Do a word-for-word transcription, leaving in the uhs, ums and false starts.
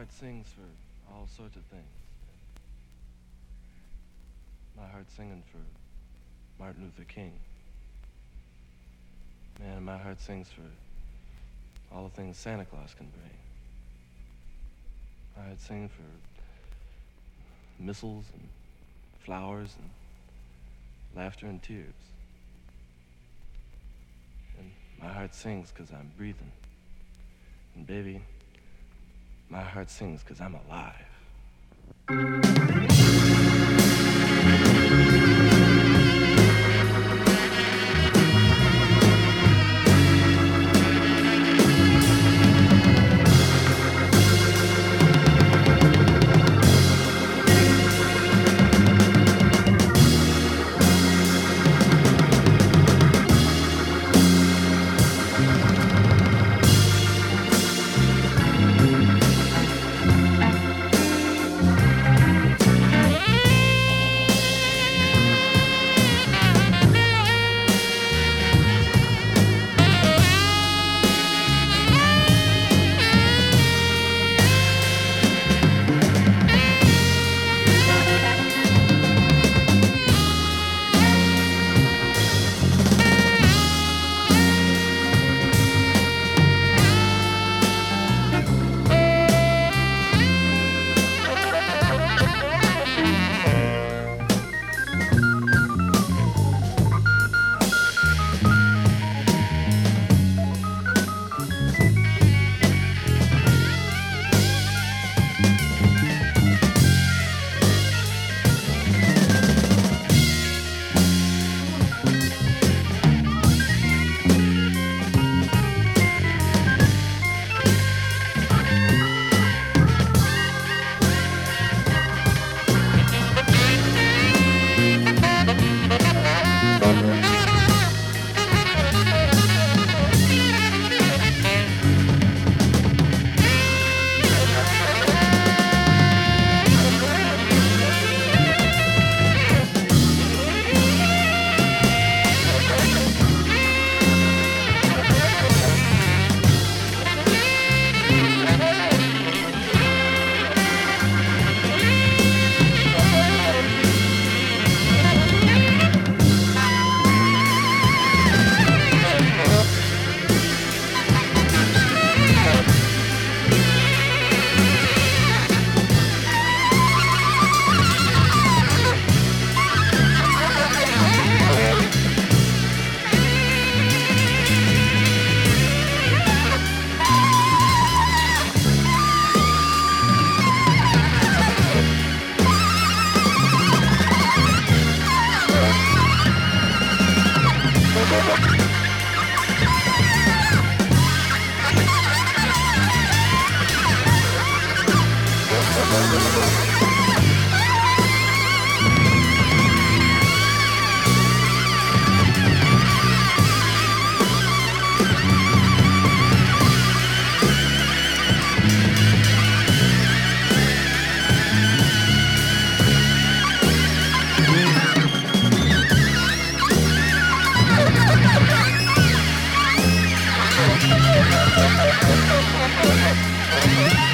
heart sings for all sorts of things. My heart's singing for Martin Luther King. Man, my heart sings for all the things Santa Claus can bring. My heart sings for missiles and flowers and laughter and tears. And my heart sings because I'm breathing. And baby, my heart sings because I'm alive. Thank you.